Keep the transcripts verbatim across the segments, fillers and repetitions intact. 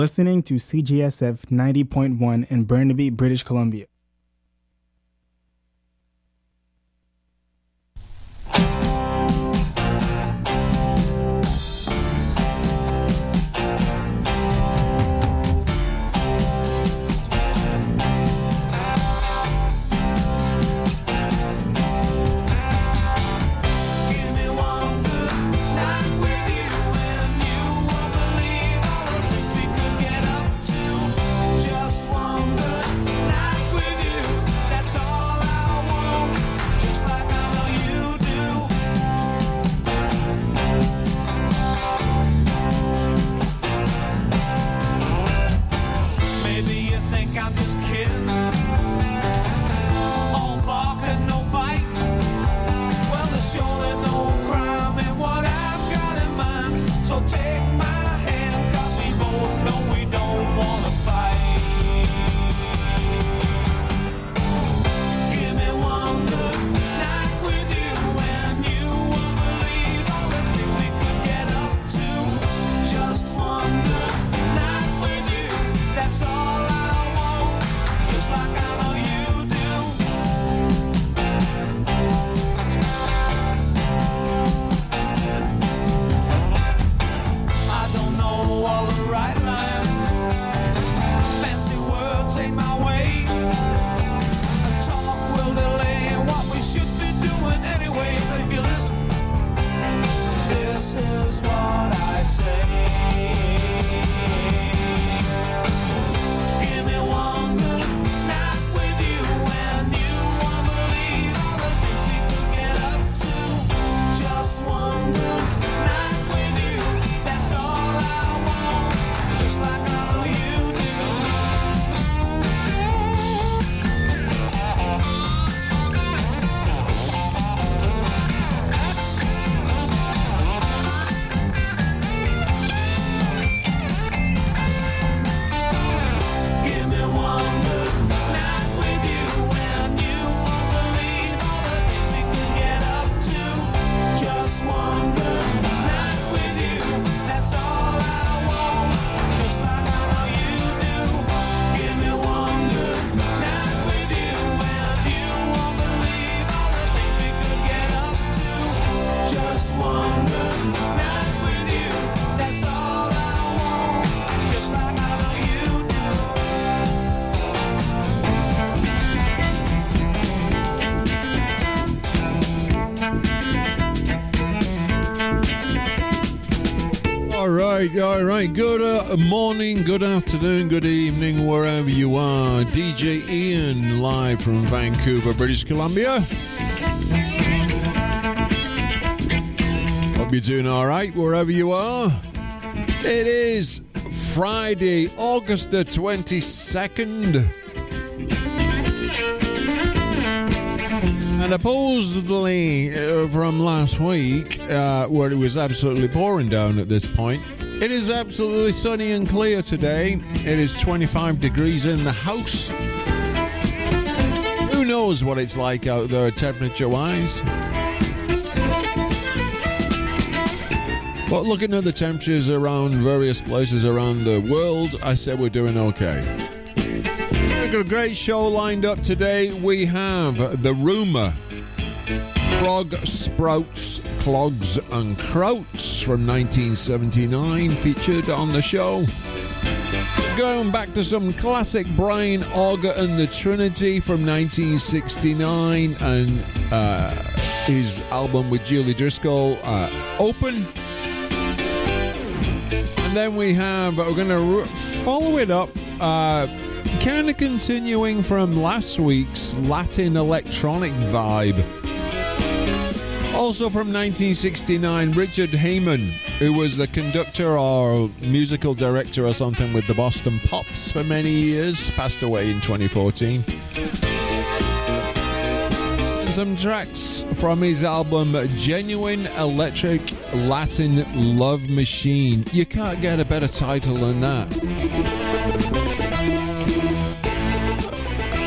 Listening to C G S F ninety point one in Burnaby, British Columbia. All right, good uh, morning, good afternoon, good evening, wherever you are. D J Ian, live from Vancouver, British Columbia. Hope you're doing all right, wherever you are. It is Friday, August the twenty-second. And supposedly uh, from last week, uh, where it was absolutely pouring down at this point, it is absolutely sunny and clear today. It is twenty-five degrees in the house. Who knows what it's like out there temperature-wise? But looking at the temperatures around various places around the world, I said we're doing okay. We've got a great show lined up today. We have The Rumour, Frog Sprouts, Clogs and Krauts from nineteen seventy-nine, featured on the show. Going back to some classic Brian Auger and the Trinity from nineteen sixty-nine, and uh, his album with Julie Driscoll, uh, Open. And then we have, we're going to follow it up, uh, kind of continuing from last week's Latin electronic vibe. Also from nineteen sixty-nine, Richard Heyman, who was the conductor or musical director or something with the Boston Pops for many years, passed away in twenty fourteen. And some tracks from his album Genuine Electric Latin Love Machine. You can't get a better title than that.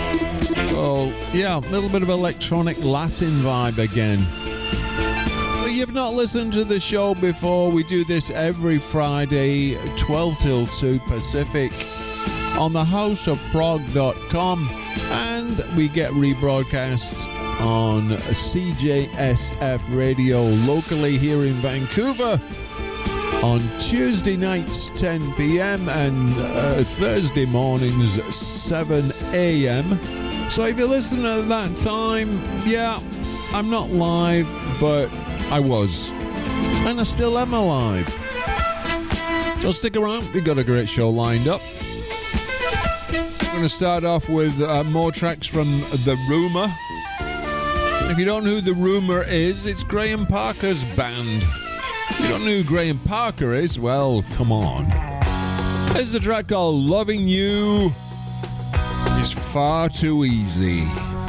So, yeah, a little bit of electronic Latin vibe again. you've not listened to the show before, we do this every Friday, twelve till two Pacific, on the house of prog dot com, and we get rebroadcast on C J S F Radio locally here in Vancouver on Tuesday nights ten p.m. and uh, Thursday mornings seven a.m. So if you listen at that time, yeah, I'm not live, but I was, and I still am alive. So stick around, we've got a great show lined up. I'm going to start off with uh, more tracks from The Rumour. If you don't know who The Rumour is, it's Graham Parker's band. If you don't know who Graham Parker is, well, come on. This is a track called Loving You Is Far Too Easy.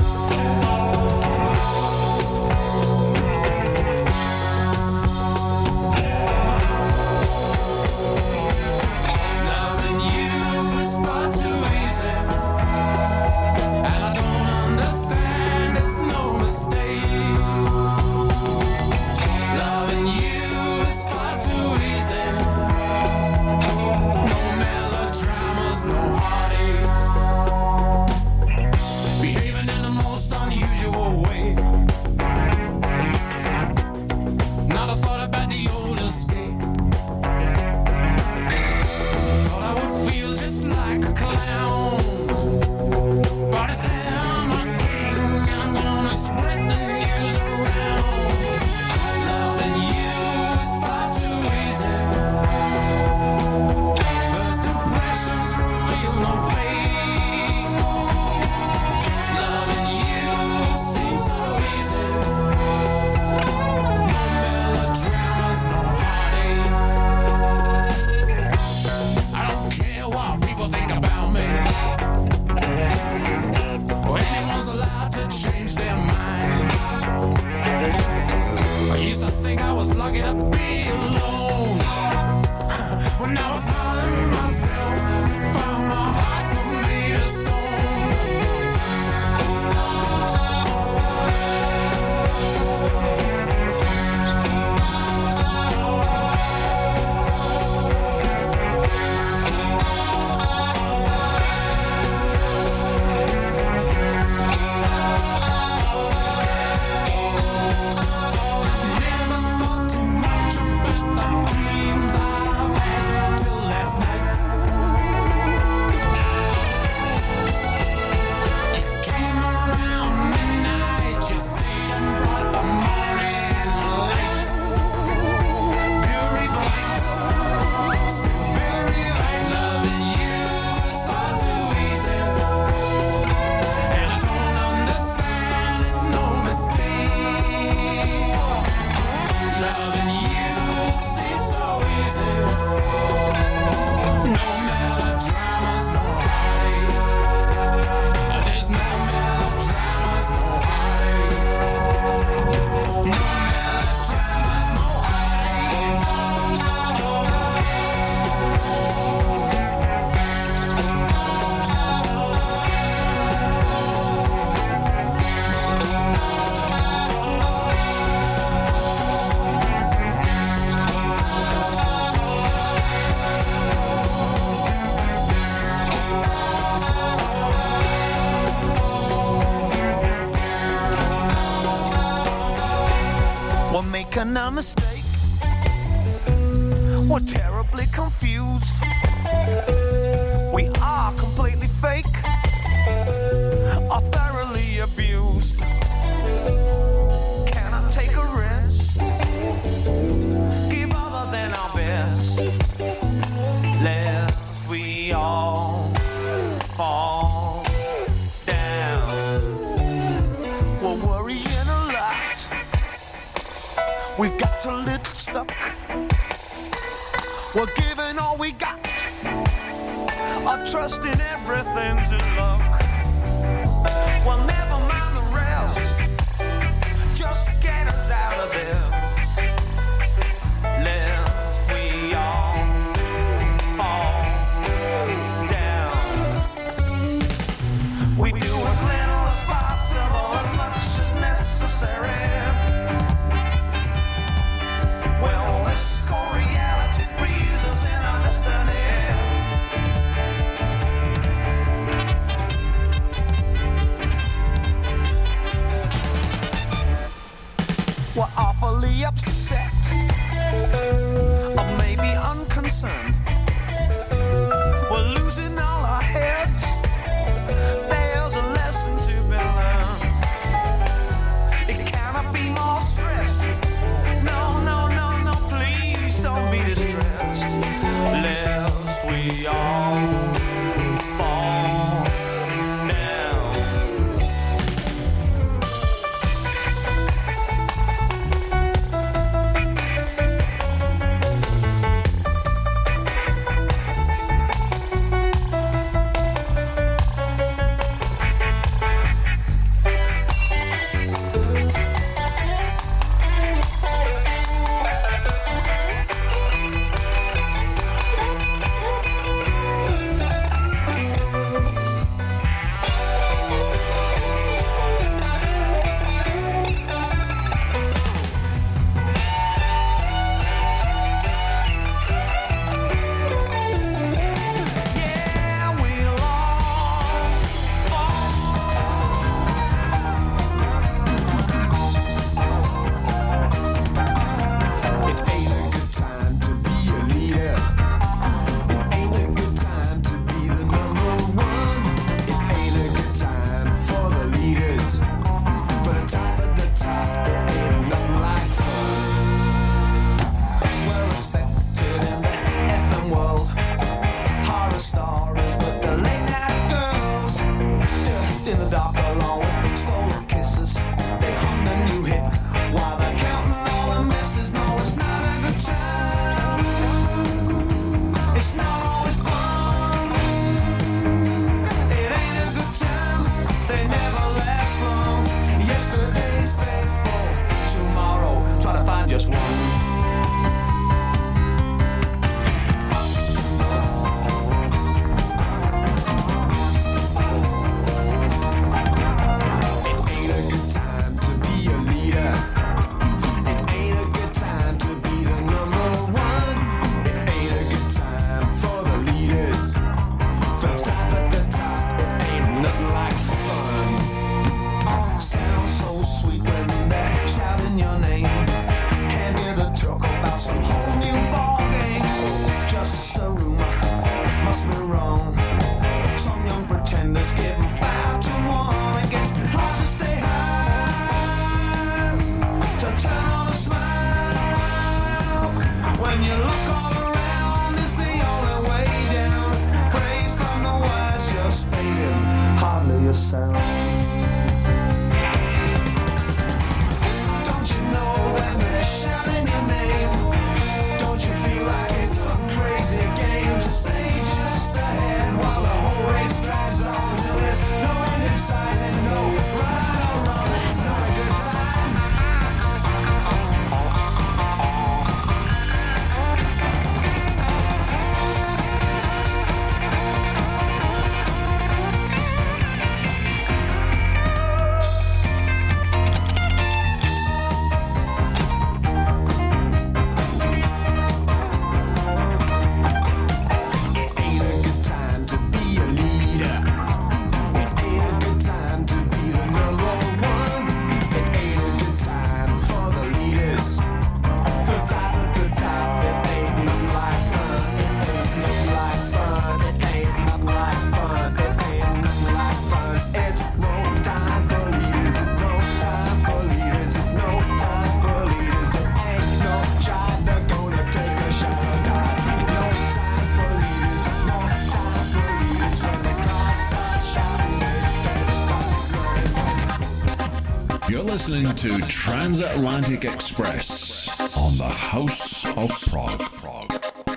A mistake. We're terribly confused. We are completely fake or thoroughly abused. Cannot take a risk. Give other than our best, lest we all fall down. We're worrying a lot. We've got a little stuck. We're giving all we got. Our trust in everything to luck. Well, never mind the rest. Just get us out of this, lest we all fall down. We do as little as possible, as much as necessary. wrong. Some young pretenders give them five to one. It gets hard to stay high, to turn on a smile. When you look all around, it's the only way down. Praise from the wise just fading, hardly a sound. Don't you know when they're shouting your name? Don't you feel like it's some crazy game to stay just ahead while the whole race drives on till there's no end in sight and no right or wrong? It's not a good time. You're listening to Transatlantic Express on the House of Prague. Prague.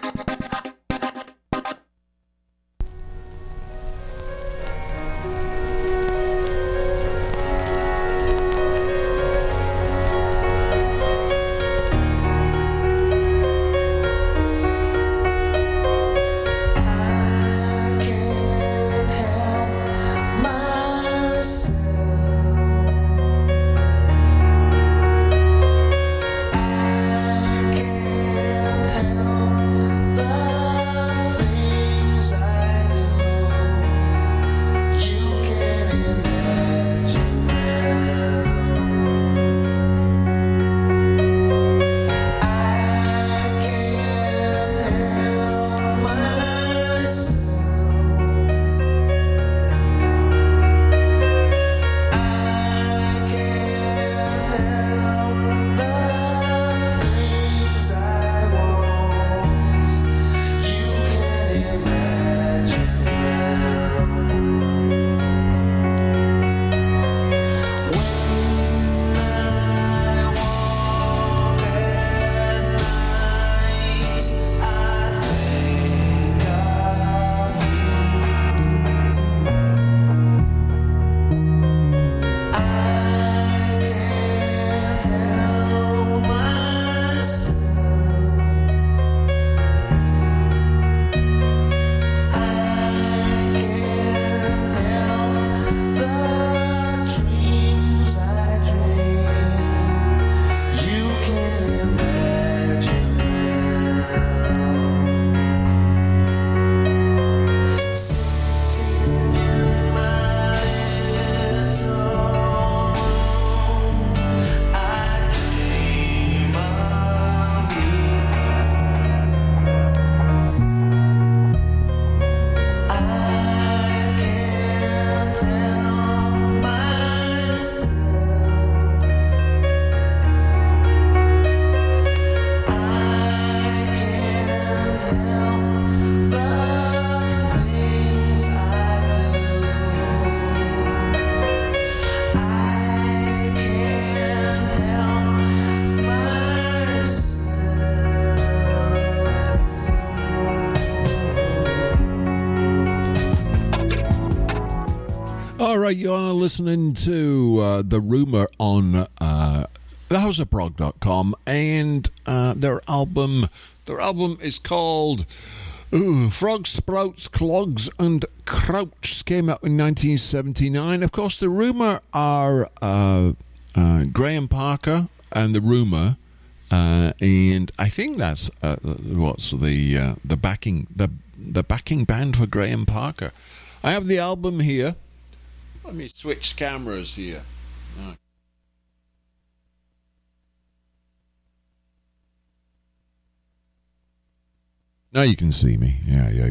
All right, you are listening to uh, The Rumour on uh, the house of prog dot com, and uh, their album, their album is called ooh, Frogs, Sprouts, Clogs and Crouch. Came out in nineteen seventy-nine. Of course, The Rumour are uh, uh, Graham Parker and The Rumour, uh, and I think that's uh, what's the uh, the backing the the backing band for Graham Parker. I have the album here. Let me switch cameras here. Oh. Now you can see me. Yeah, there you go.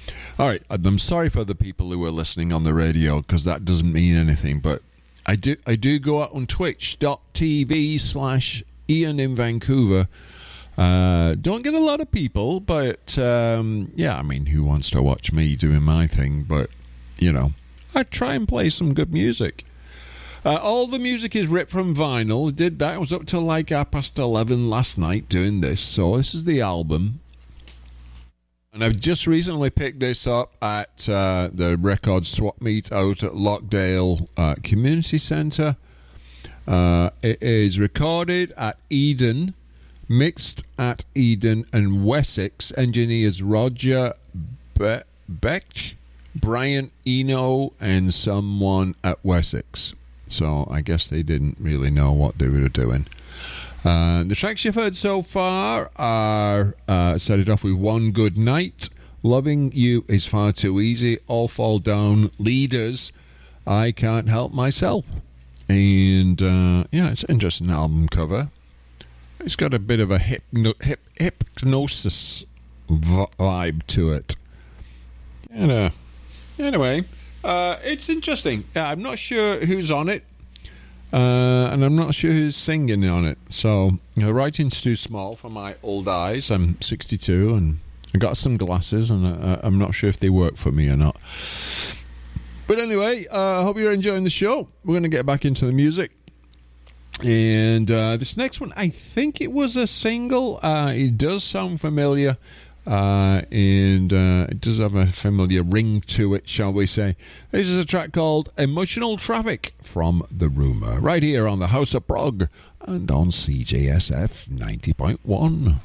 All right, I'm sorry for the people who are listening on the radio because that doesn't mean anything, but I do I do go out on twitch.tv slash Ian in Vancouver. Uh, don't get a lot of people, but um, yeah, I mean, who wants to watch me doing my thing? But, you know, I try and play some good music. Uh, all the music is ripped from vinyl. I did that. I was up till like half past eleven last night doing this. So this is the album. And I've just recently picked this up at uh, the record swap meet out at Lockdale uh, Community Centre. Uh, it is recorded at Eden, mixed at Eden and Wessex. Engineers Roger Be- Beck, Brian Eno, and someone at Wessex. So I guess they didn't really know what they were doing. Uh, the tracks you've heard so far are uh, started off with One Good Night, Loving You Is Far Too Easy, All Fall Down, Leaders, I Can't Help Myself. And uh, yeah, it's an interesting album cover. It's got a bit of a hypno- hip, hypnosis vibe to it. And, uh, anyway, uh, it's interesting. I'm not sure who's on it. Uh, and I'm not sure who's singing on it. So, you know, the writing's too small for my old eyes. I'm sixty-two and I got some glasses, and I, I'm not sure if they work for me or not. But anyway, I uh, hope you're enjoying the show. We're going to get back into the music. And uh, this next one, I think it was a single. Uh, it does sound familiar. Uh, and uh, it does have a familiar ring to it, shall we say. This is a track called Emotional Traffic from The Rumour, right here on the House of Prog and on C J S F ninety point one.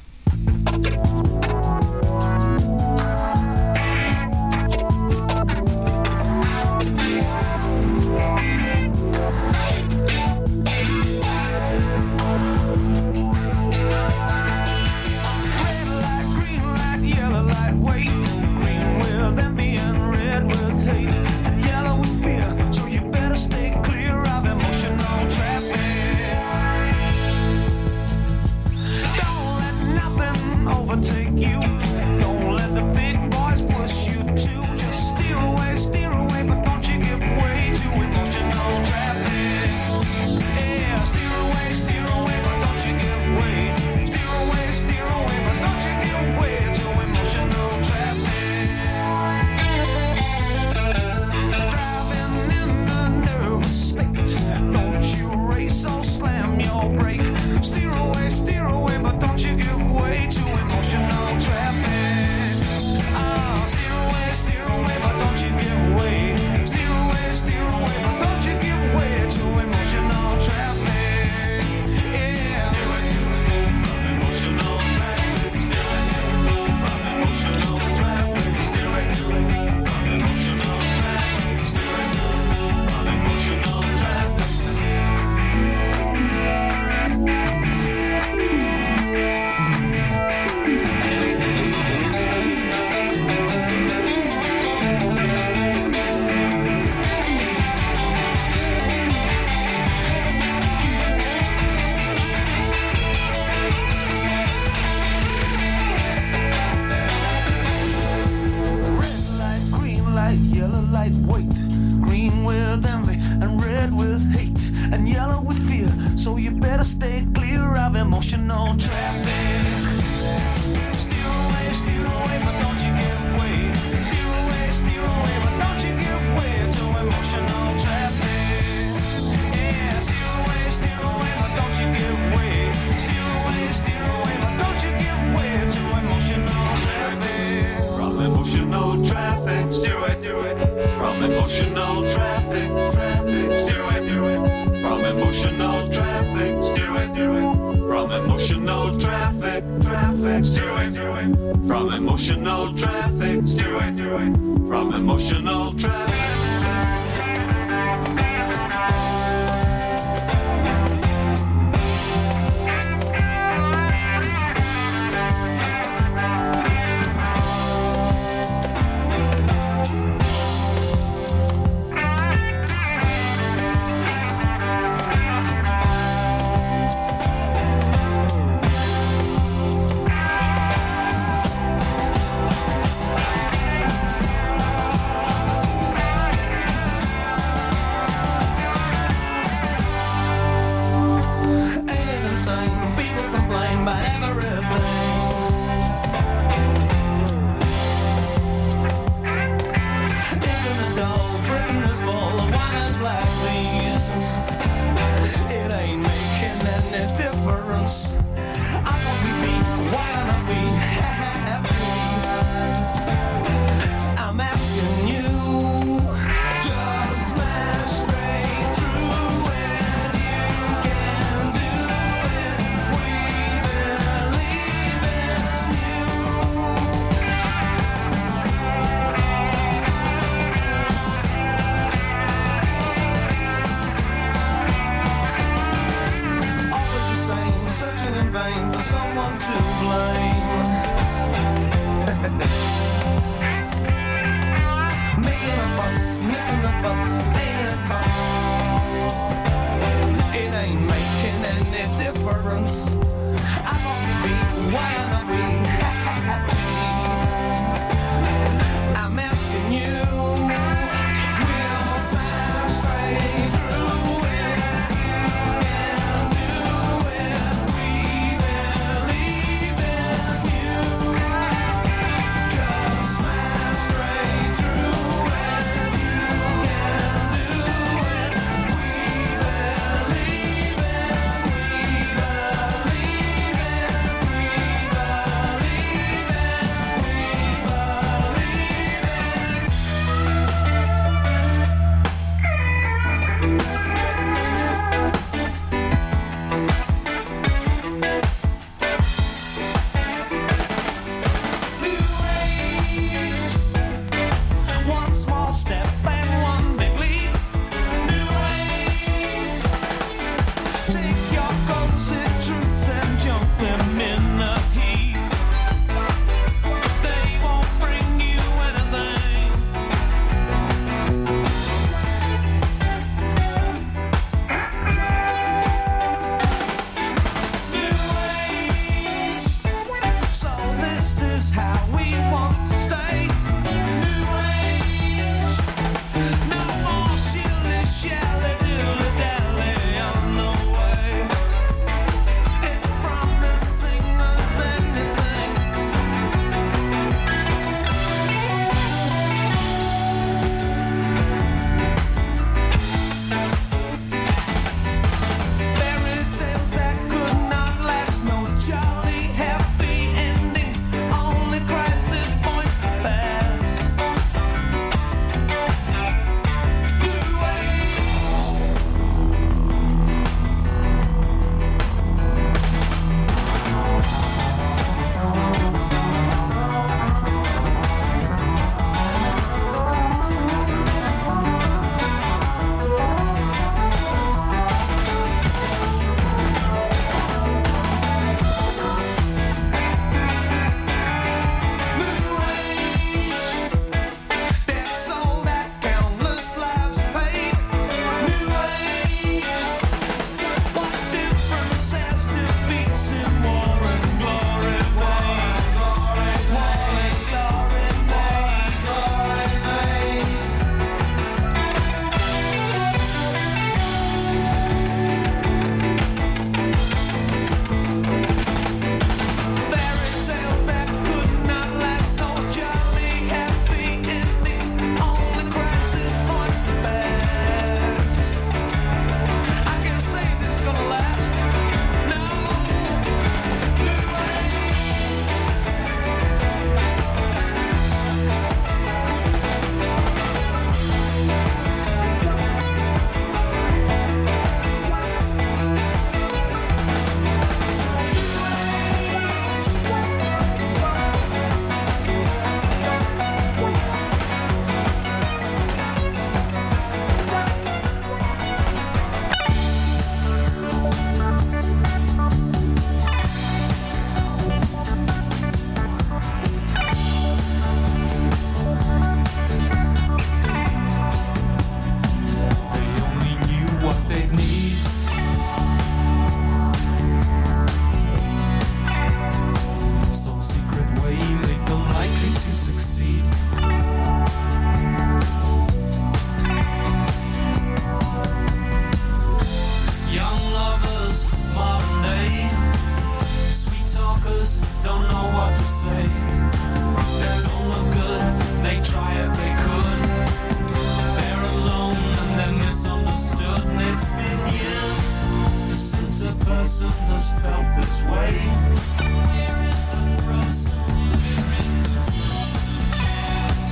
always felt this way. We're in the frozen, we're in the frozen years.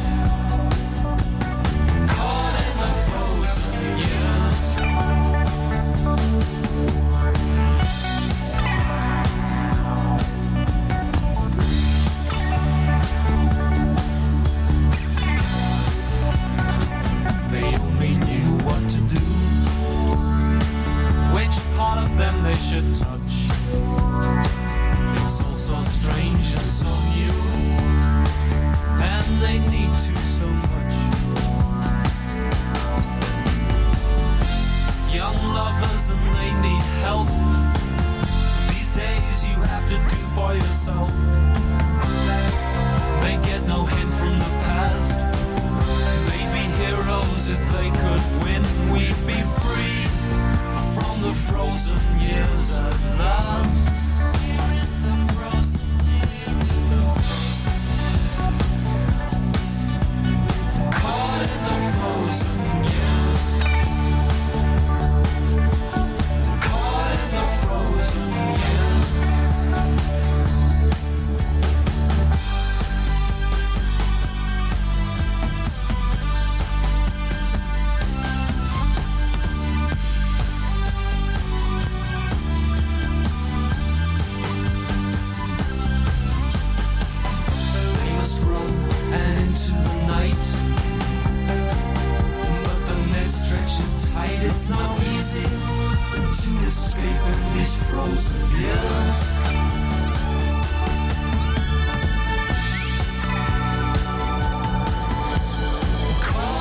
Caught in the frozen years. They only knew what to do, which part of them they should touch. It's all so strange and so new, and they need to so much. Young lovers and they need help. These days you have to do for yourself. They get no hint from the past. They'd be heroes if they could win. We'd be free from the frozen years at last. We're in the frozen years. Caught in the frozen years. Caught in the frozen years. They must run and into the night, but the net stretches tight. It's not easy to escape in these frozen years.